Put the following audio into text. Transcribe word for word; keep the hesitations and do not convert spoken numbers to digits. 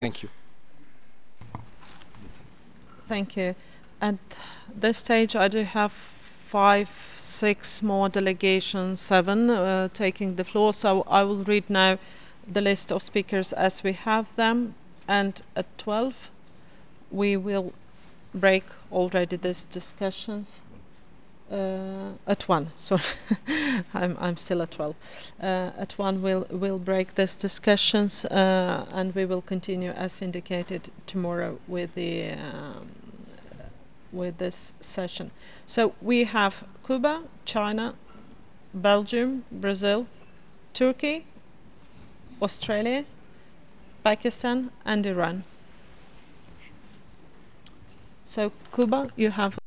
Thank you. Thank you. At this stage, I do have five, six more delegations, seven, uh, taking the floor. So I will read now the list of speakers as we have them. And at twelve, we will break already these discussions. Uh, at one, sorry, I'm I'm still at twelve. Uh, at one, we'll we'll break these discussions, uh, and we will continue as indicated tomorrow with the um, with this session. So we have Cuba, China, Belgium, Brazil, Turkey, Australia, Pakistan, and Iran. So Cuba, you have